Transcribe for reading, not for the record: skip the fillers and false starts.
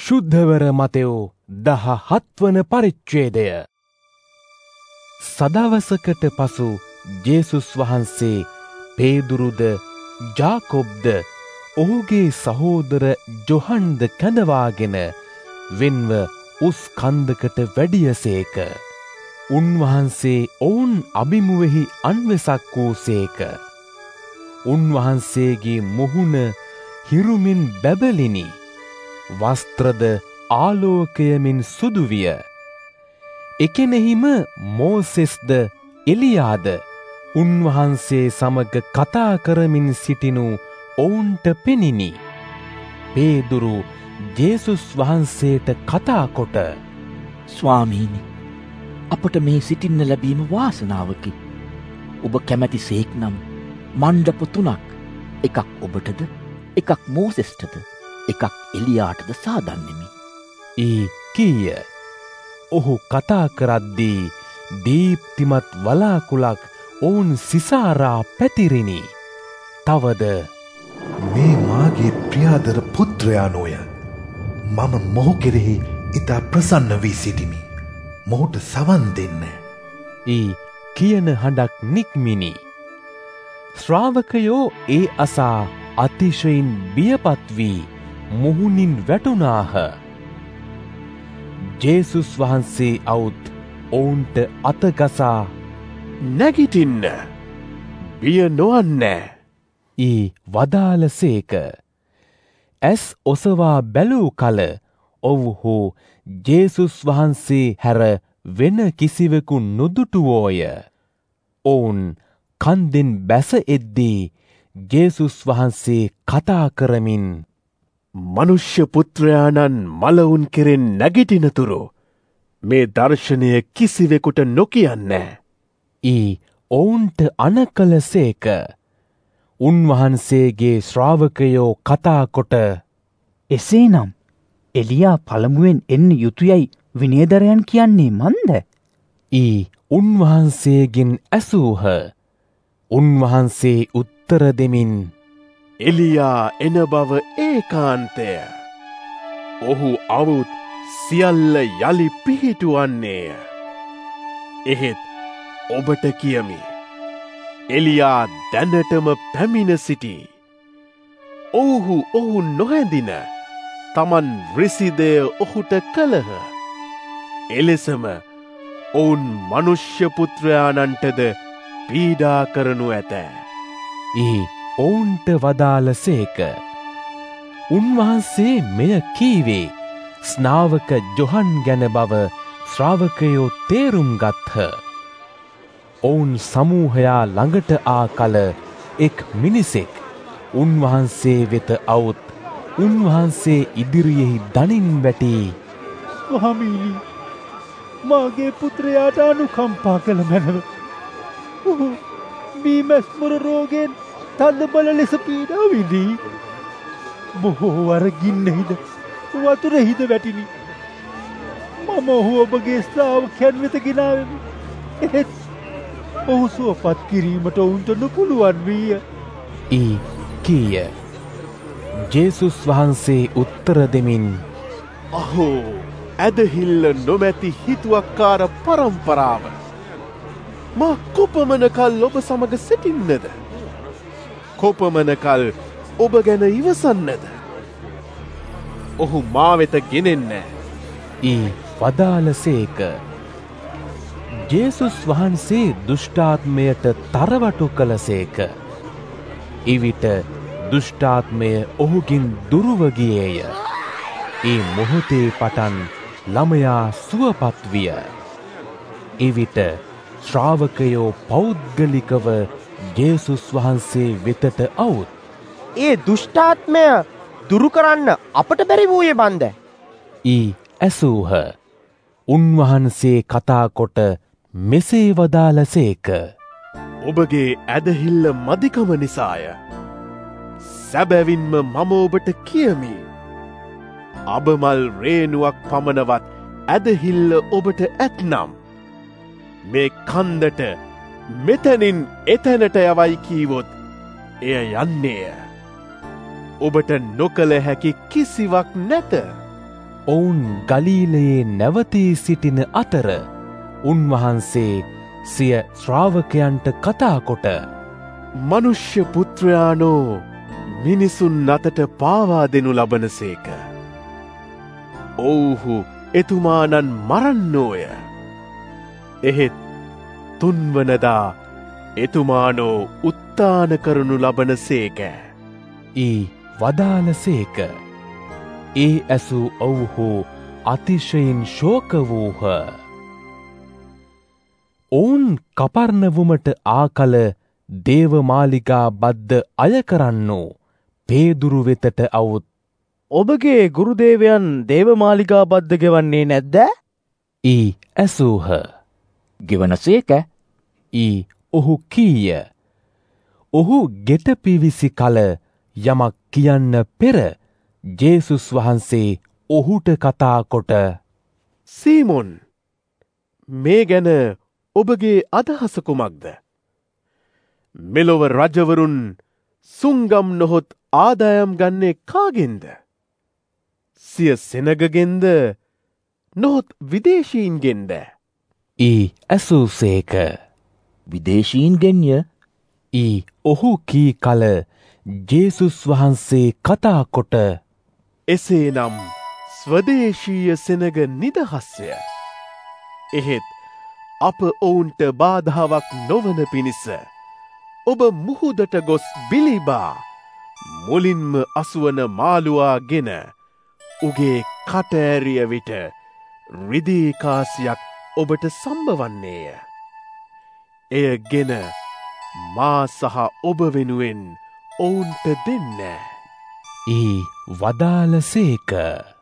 ශුද්ධවර මතයෝ 17 වන පරිච්ඡේදය. සදවසකට පසු ජේසුස් වහන්සේ පේදුරුද ජාකොබ්ද ඔහුගේ සහෝදර ජොහන්ද කැඳවාගෙන වෙන්ව උස් කන්දකට වැඩියසේක. උන්වහන්සේ ඔවුන් අභිමුවෙහි අන්වෙසක් වූසේක. උන්වහන්සේගේ මුහුණ හිරුමින් බැබලිනි. වස්ත්‍රද ආලෝකයමින් සුදු විය. එකෙනෙහිම මෝසෙස්ද එලියාද උන්වහන්සේ සමග කතා කරමින් සිටිනු ඔවුන්ට පෙනිනි. පේදුරු ජේසුස් වහන්සේට කතා කොට, ස්වාමීනි, අපට මේ සිටින්න ලැබීම වාසනාවකි. ඔබ කැමැති සේක් නම් මණ්ඩප 3ක්, එකක් ඔබටද, එකක් මෝසෙස්ටද, එකක් එලියාටද සාදන්නෙමි. කීය. ඔහු කතා කරද්දී දීප්තිමත් වලාකුළක් ඔවුන් සිසාරා පැතිරිනි. තවද, මේ මාගේ ප්‍රියාදර පුත්‍රයානෝය. මම මොහු කෙරෙහි ඉතා ප්‍රසන්න වී සිටිමි. මොහුට සවන් දෙන්න. කියන හඬක් නික්මිනි. ශ්‍රාවකයෝ ඒ අසා අතිශයින් බියපත් වී මුහුණින් වැටුණාහ. ජේසුස් වහන්සේ අවුත් ඔවුන්ට අතගසා නැගිටින්න, බිය නොවන්න වදාළසේක. ඇස් ඔසවා බැලූ කල ඔවුහු ජේසුස් වහන්සේ හැර වෙන කිසිවෙකු නොදුටුවෝය. ඔවුන් කන්දෙන් බැස එද්දී ජේසුස් වහන්සේ කතා කරමින්, මනුෂ්‍ය පුත්‍රයාණන් මලවුන් කෙරෙන් නැගිටිනතුරු මේ දර්ශනය කිසිවෙකුට නොකියන්න. ඔවුන්ට අනකලසේක. උන්වහන්සේගේ ශ්‍රාවකයෝ කතා කොට, එසේනම් එලියා පළමුවෙන් එන්න යුතුයයි විනයදරයන් කියන්නේ මන්ද? උන්වහන්සේගෙන් ඇසූහ. උන්වහන්සේ උත්තර දෙමින්, එලියා එන බව ඒකාන්තය. ඔහු අවුත් සියල්ල යලි පිහිටුවන්නේය. එහෙත් ඔබට කියමි, එලියා දැනටම පැමිණ සිටි. ඔවුහු ඔහු නොහැඳින තමන් රිසිදය ඔහුට කළහ. එලෙසම ඔවුන් මනුෂ්‍ය පුත්‍රයාණන්ටද පීඩා කරනු ඇත. ඔවුන්ට වදාළසේක. උන්වහන්සේ මෙය කීවේ ස්නාවක ජොහන් ගැන බව ශ්‍රාවකයෝ තේරුම් ගත්හ. ඔවුන් සමූහයා ළඟට ආ කල එක් මිනිසෙක් උන්වහන්සේ වෙත අවුත් උන්වහන්සේ ඉදිරියෙහි දනින් වැටී, ස්වාමීනි, මාගේ පුත්‍රයාට අනුකම්පා කළ මැනව. ඔහු බීමැස්මොර රෝගයෙන් තද බල ලෙස පීඩා විඳී. බොහෝ වර ගින්නෙහිද වතුරෙහිද වැටිනි. මම ඔහු ඔබගේ ශ්‍රාවකයන් වෙත ගෙනාවෙමි. එහෙත් ඔහු සුවපත් කිරීමට ඔවුන්ට නොපුළුවන් වීය. කීය. ජේසුස් වහන්සේ උත්තර දෙමින්, අහෝ, ඇදහිල්ල නොමැති හිතුවක්කාර පරම්පරාව! මා කොපමණකල් ඔබ සමග සිටින්නද? කොපමණකල් ඔබ ගැන ඉවසන්නද? ඔහු මා වෙත ගෙනෙන්න. වදාළසේක. ජේසුස් වහන්සේ දුෂ්ටාත්මයට තරවටු කළසේක. එවිට දුෂ්ටාත්මය ඔහුගෙන් දුරුව ගියේය. මොහොතේ පටන් ළමයා සුවපත් විය. එවිට ශ්‍රාවකයෝ පෞද්ගලිකව ජේසුස් වහන්සේ වෙතට අවුත්, ඒ දුෂ්ටාත්මය දුරු කරන්න අපට බැරි වූයේ බන්ද? ඇසූහ. උන්වහන්සේ කතා කොට මෙසේ වදාළසේක. ඔබගේ ඇදහිල්ල මදිකම නිසාය. සැබැවින්ම මම ඔබට කියමි, අබමල් රේනුවක් පමණවත් ඇදහිල්ල ඔබට ඇත්නම් මේ කන්දට මෙතනින් එතැනට යවයි කීවොත් එය යන්නේය. ඔබට නොකළ හැකි කිසිවක් නැත. ඔවුන් ගලීලයේ නැවතී සිටින අතර උන්වහන්සේ සිය ශ්‍රාවකයන්ට කතාකොට මනුෂ්‍ය පුත්‍රයානෝ මිනිසුන් අතට පාවා දෙනු ලබනසේක. ඔවුහු එතුමානන් මරන්නෝය. එහෙත් තුන්වනදා එතුමානෝ උත්තාන කරනු ලබනසේක. වදාළසේක. ඒ ඇසූ ඔවුහු අතිශයින් ශෝක වූහ. ඔවුන් කපර්ණවුමට ආකල දේවමාලිගා බද්ද අය කරන්නෝ පේදුරු වෙතට අවුත්. ඔබගේ ගුරුදේවයන් දේවමාලිගා බද්ද ගෙවන්නේ නැද්ද? ඇසූහ. ගෙවනසේක. ඔහු කීය. ඔහු ගෙට පිවිසි කල යමක් කියන්න පෙර ජේසුස් වහන්සේ ඔහුට කතාකොට සීමොන්, මේ ගැන ඔබගේ අදහස කුමක්ද? මෙලොව රජවරුන් සුංගම් නොහොත් ආදායම් ගන්නේ කාගෙන්ද? සිය සෙනගගෙන්ද නොහොත් විදේශීන්ගෙන්ද? ඇසූසේක. විදේශීන්ගෙන්ය. ඔහු කී කල ජේසුස් වහන්සේ කතාකොට එසේනම් ස්වදේශීය සෙනග නිදහස්ය. එහෙත් අප ඔවුන්ට බාධාවක් නොවන පිණිස ඔබ මුහුදට ගොස් බිලිබා මුලින්ම අසුවන මාළුවා ගෙන උගේ කටඇරිය විට රිදී කාසියක් ඔබට සම්බවන්නේය. එය ගෙන මා සහ ඔබ වෙනුවෙන් ඔවුන්ට දෙන්න. වදාළසේක.